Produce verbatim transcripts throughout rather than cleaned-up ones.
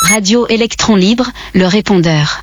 Radio Électron Libre, le répondeur.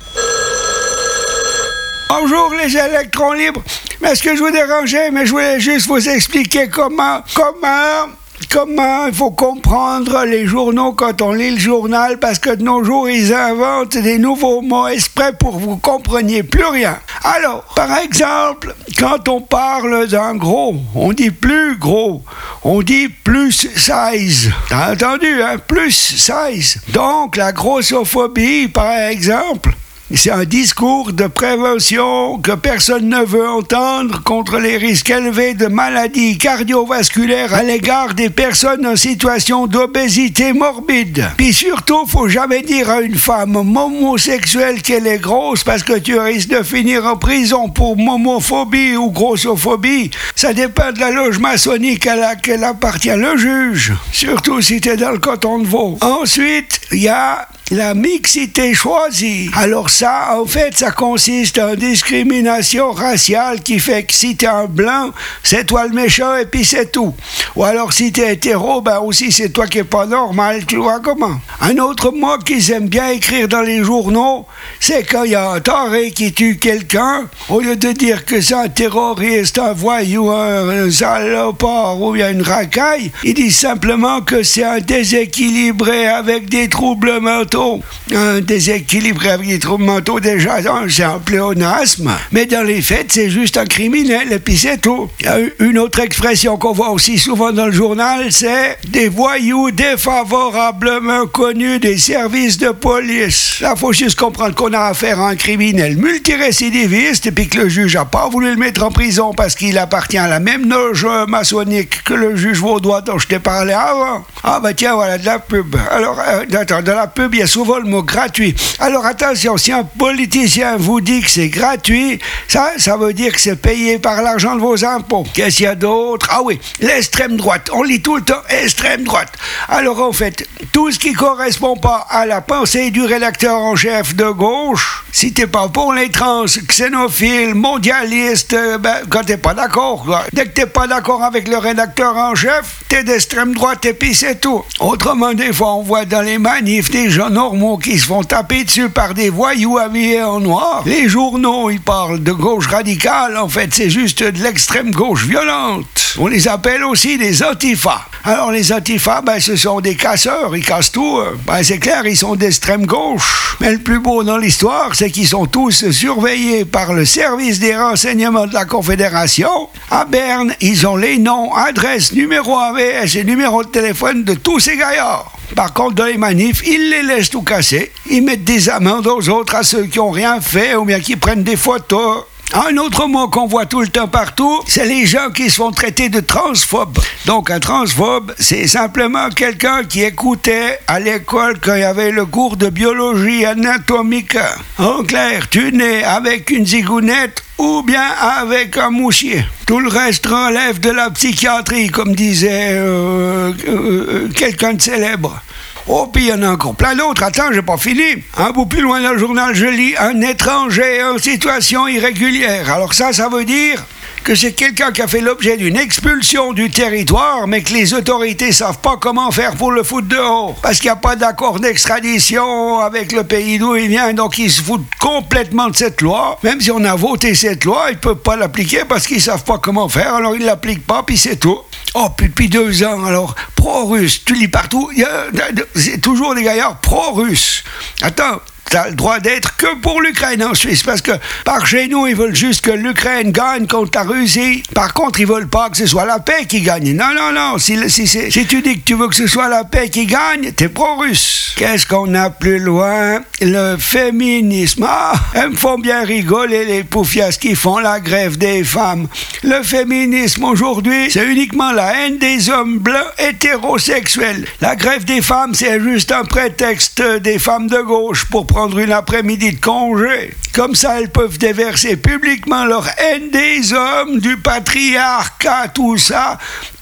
Bonjour les électrons libres. Mais est-ce que je vous dérangeais? Mais je voulais juste vous expliquer comment, comment, comment il faut comprendre les journaux quand on lit le journal, parce que de nos jours, ils inventent des nouveaux mots exprès pour que vous compreniez plus rien. Alors, par exemple, quand on parle d'un gros, on dit plus gros, on dit plus size. T'as entendu, hein? Plus size. Donc, la grossophobie, par exemple, c'est un discours de prévention que personne ne veut entendre contre les risques élevés de maladies cardiovasculaires à l'égard des personnes en situation d'obésité morbide. Puis surtout, faut jamais dire à une femme homosexuelle qu'elle est grosse parce que tu risques de finir en prison pour momophobie ou grossophobie. Ça dépend de la loge maçonnique à laquelle appartient le juge. Surtout si t'es dans le canton de Vaud. Ensuite, il y a la mixité choisie. Alors ça, en fait, ça consiste en discrimination raciale qui fait que si t'es un blanc, c'est toi le méchant et puis c'est tout. Ou alors si t'es hétéro, ben aussi c'est toi qui est pas normal, tu vois comment. Un autre mot qu'ils aiment bien écrire dans les journaux, c'est quand il y a un taré qui tue quelqu'un, au lieu de dire que c'est un terroriste, un voyou, un, un salopard ou bien une racaille, ils disent simplement que c'est un déséquilibré avec des troubles mentaux. Un déséquilibré avec des troubles mentaux, déjà, c'est un pléonasme. Mais dans les faits, c'est juste un criminel, et puis c'est tout. Il y a une autre expression qu'on voit aussi souvent dans le journal, c'est des voyous défavorablement connus des services de police. Là, il faut juste comprendre qu'on a affaire à un criminel multirécidiviste, et puis que le juge n'a pas voulu le mettre en prison parce qu'il appartient à la même loge maçonnique que le juge vaudois dont je t'ai parlé avant. Ah bah tiens, voilà, de la pub. Alors, euh, attends, de la pub, il y a souvent le mot gratuit. Alors attention, si un politicien vous dit que c'est gratuit, ça, ça veut dire que c'est payé par l'argent de vos impôts. Qu'est-ce qu'il y a d'autre? Ah oui, l'extrême droite. On lit tout le temps extrême droite. Alors en fait, tout ce qui correspond pas à la pensée du rédacteur en chef de gauche, si t'es pas pour les trans, xénophiles, mondialistes, ben, quand t'es pas d'accord, quoi. Dès que t'es pas d'accord avec le rédacteur en chef, t'es d'extrême droite et puis c'est tout. Autrement, des fois, on voit dans les manifs des gens normaux qui se font taper dessus par des voyous habillés en noir. Les journaux, ils parlent de gauche radicale. En fait, c'est juste de l'extrême gauche violente. On les appelle aussi des antifas. Alors, les antifas, ben, ce sont des casseurs. Ils cassent tout. Ben, c'est clair, ils sont d'extrême gauche. Mais le plus beau dans l'histoire, c'est qu'ils sont tous surveillés par le service des renseignements de la Confédération. À Berne, ils ont les noms, adresses, numéros A V S et numéros de téléphone de tous ces gaillards. Par contre, dans les manifs, ils les laissent tout casser. Ils mettent des amendes aux autres, à ceux qui n'ont rien fait ou bien qui prennent des photos. Un autre mot qu'on voit tout le temps partout, c'est les gens qui se font traiter de transphobes. Donc un transphobe, c'est simplement quelqu'un qui écoutait à l'école quand il y avait le cours de biologie anatomique. En clair, tu nais avec une zigounette ou bien avec un mouchier. Tout le reste relève de la psychiatrie, comme disait euh, euh, quelqu'un de célèbre. Oh, puis il y en a encore plein d'autres. Attends, j'ai pas fini. Un bout plus loin dans le journal, je lis « Un étranger en situation irrégulière ». Alors ça, ça veut dire que c'est quelqu'un qui a fait l'objet d'une expulsion du territoire, mais que les autorités savent pas comment faire pour le foutre dehors. Parce qu'il n'y a pas d'accord d'extradition avec le pays d'où il vient, donc ils se foutent complètement de cette loi. Même si on a voté cette loi, ils peuvent pas l'appliquer parce qu'ils savent pas comment faire, alors ils l'appliquent pas, puis c'est tout. Oh, puis depuis deux ans, alors, pro-russe, tu lis partout, y a, c'est toujours des gaillards pro-russes. Attends, t'as le droit d'être que pour l'Ukraine en Suisse, parce que par chez nous, ils veulent juste que l'Ukraine gagne contre la Russie. Par contre, ils veulent pas que ce soit la paix qui gagne. Non, non, non, si, si, si, si tu dis que tu veux que ce soit la paix qui gagne, t'es pro-russe. Qu'est-ce qu'on a plus loin? Le féminisme. Ah, elles me font bien rigoler les poufias qui font la grève des femmes. Le féminisme aujourd'hui, c'est uniquement la haine des hommes blancs hétérosexuels. La grève des femmes, c'est juste un prétexte des femmes de gauche pour prendre une après-midi de congé. Comme ça, elles peuvent déverser publiquement leur haine des hommes, du patriarcat, tout ça,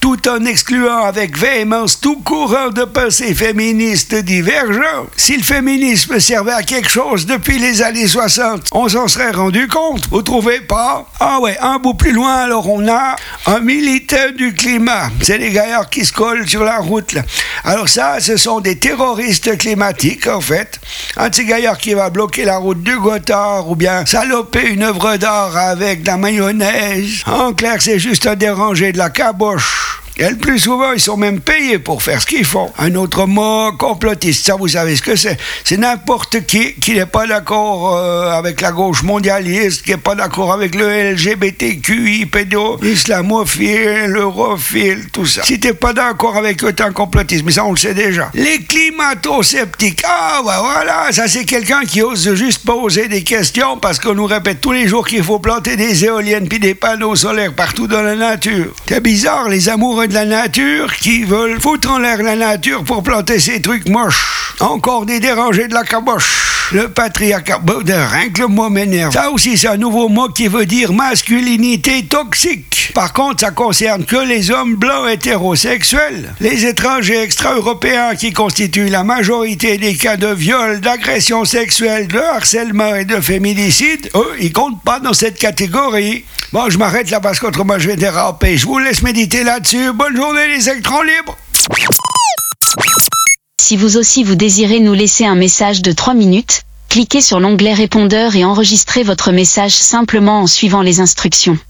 tout en excluant avec véhémence tout courant de pensée féministe divergent. Si le féminisme servait à quelque chose depuis les années soixante, on s'en serait rendu compte. Vous trouvez pas? Ah ouais, un bout plus loin, alors on a un militant du climat. C'est les gaillards qui se collent sur la route, là. Alors ça, ce sont des terroristes climatiques, en fait. Un de ces gaillards qui va bloquer la route du Gothard ou bien saloper une œuvre d'art avec de la mayonnaise. En clair, c'est juste un dérangé de la caboche. Et le plus souvent, ils sont même payés pour faire ce qu'ils font. Un autre mot, complotiste, ça vous savez ce que c'est. C'est n'importe qui qui n'est pas d'accord euh, avec la gauche mondialiste, qui n'est pas d'accord avec le L G B T Q I, pédo, islamophile, europhile, tout ça. Si t'es pas d'accord avec eux, t'es un complotiste, mais ça on le sait déjà. Les climato-sceptiques, ah bah voilà, ça c'est quelqu'un qui ose juste poser des questions parce qu'on nous répète tous les jours qu'il faut planter des éoliennes puis des panneaux solaires partout dans la nature. C'est bizarre, les amoureux de la nature qui veulent foutre en l'air la nature pour planter ces trucs moches. Encore des dérangés de la caboche. Le patriarcat, bon, rien que le mot m'énerve. Ça aussi, c'est un nouveau mot qui veut dire masculinité toxique. Par contre, ça concerne que les hommes blancs hétérosexuels. Les étrangers extra-européens qui constituent la majorité des cas de viol, d'agression sexuelle, de harcèlement et de féminicide, eux, ils comptent pas dans cette catégorie. Bon, je m'arrête là parce qu'autrement je vais déraper. Je vous laisse méditer là-dessus. Bonne journée les électrons libres. Si vous aussi vous désirez nous laisser un message de trois minutes, cliquez sur l'onglet répondeur et enregistrez votre message simplement en suivant les instructions.